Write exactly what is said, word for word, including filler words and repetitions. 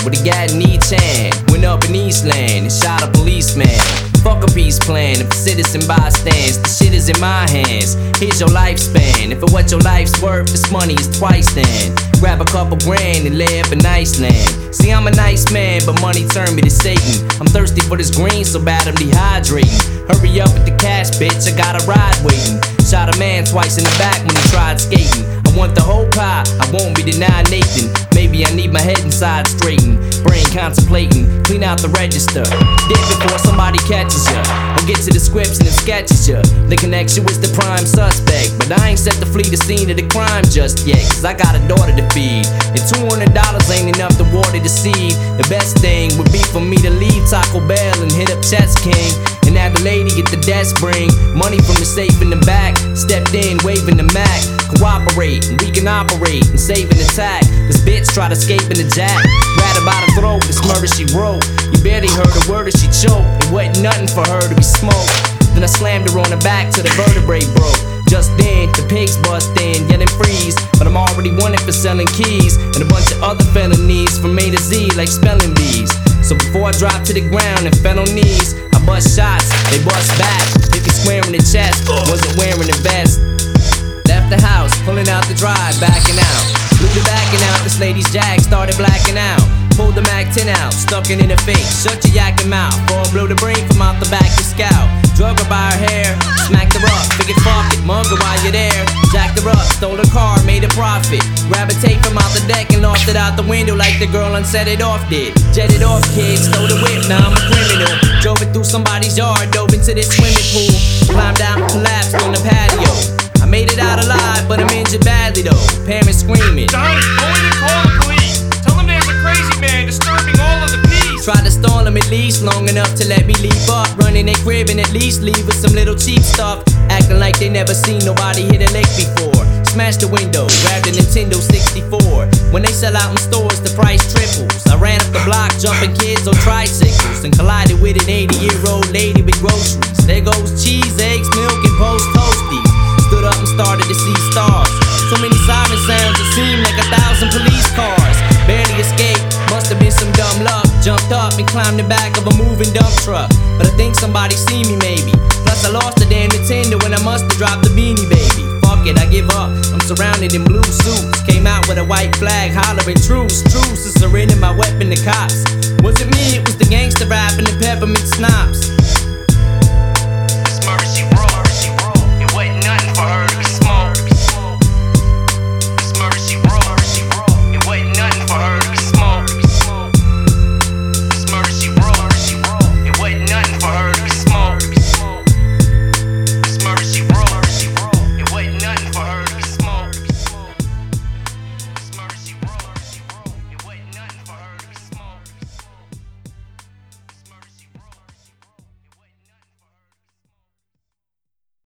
with a gat in each hand. Went up in Eastland and shot a policeman. Fuck a peace plan if a citizen bystands. The shit is in my hands. Here's your lifespan. If it what your life's worth, this money is twice then. Grab a couple grand and lay up in Iceland. See, I'm a nice man, but money turned me to Satan. I'm thirsty for this green so bad I'm dehydrating. Hurry up with the cash, bitch, I got a ride waiting. Shot a man twice in the back when he tried skating. I want the whole pie, I won't be denied Nathan. Maybe I need my head inside straightened. Brain contemplating, clean out the register. Dead before somebody catches ya, or get to the scripts and it sketches ya. The connection was the prime suspect, but I ain't set to flee the scene of the crime just yet. Cause I got a daughter to feed, and two hundred dollars ain't enough to water the seed. The best thing would be for me to leave Taco Bell and hit up Chess King, and have the lady at the desk bring money from the safe in the back. Stepped in, waving the Mac. Cooperate, and we can operate and save an attack. This bitch tried to escape in the jack. Rat about her throat, this murder she wrote. You barely heard a word as she choked. It wasn't nothing for her to be smoked. Then I slammed her on the back till the vertebrae broke. Just then, the pigs bust in, yelling freeze. But I'm already wanted for selling keys and a bunch of other felonies from A to Z like spelling bees. So before I dropped to the ground and fell on knees, I bust shots, they bust back. Hit me square in the chest, wasn't wearing a vest. Left the house, pulling out the drive, backing out. Blew the backing out, this lady's jag started blacking out. Pulled the Mac ten out, stuck it in her face. Shut your yakking mouth, or blow the brain from out the back of scalp. Drug her by her hair, smacked her up, figured fuck it, mug her while you're there. Jacked her up, stole her car, made a profit. Grab a tape from out the deck and lost it out the window like the girl on Set It Off did. Jetted off, kids, stole the whip, now I'm a criminal. Drove it through somebody's yard, dove into this swimming pool. Climbed out and collapsed on the patio. I made it out alive, but I'm injured badly though. Parents screaming, Donnie, go in and call the police. Tell them there's a crazy man disturbing all of the peace. Tried to stall them at least long enough to let me leave up. Running their crib and at least leave with some little cheap stuff. Acting like they never seen nobody hit a lick before. Smashed the window, grabbed a Nintendo sixty-four. When they sell out in stores, the price triples. I ran up the block, jumping kids on tricycles, and collided with an eighty-year-old lady with groceries. There goes cheese, eggs, milk, and post toasties. Stood up and started to see stars. So many siren sounds, it seemed like a thousand police cars. Barely escaped, must have been some dumb luck. Jumped up and climbed the back of a moving dump truck. But I think somebody seen me maybe. Plus I lost the damn Nintendo when I must have dropped the Beanie Baby. Fuck it, I give up, I'm surrounded in blue suits. Came out with a white flag, hollering truce, truce. Is surrendering my weapon to cops. Wasn't me, it was the gangster rap and the peppermint schnapps.